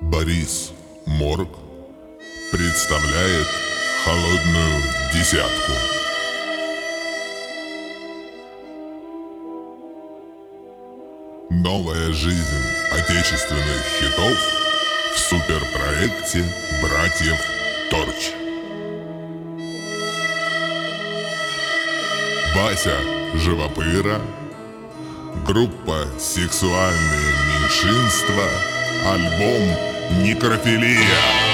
Борис Морг представляет холодную десятку. Новая жизнь отечественных хитов в суперпроекте братьев Торч. Вася Живопыра, группа «Сексуальные меньшинства», альбом «Некрофилия».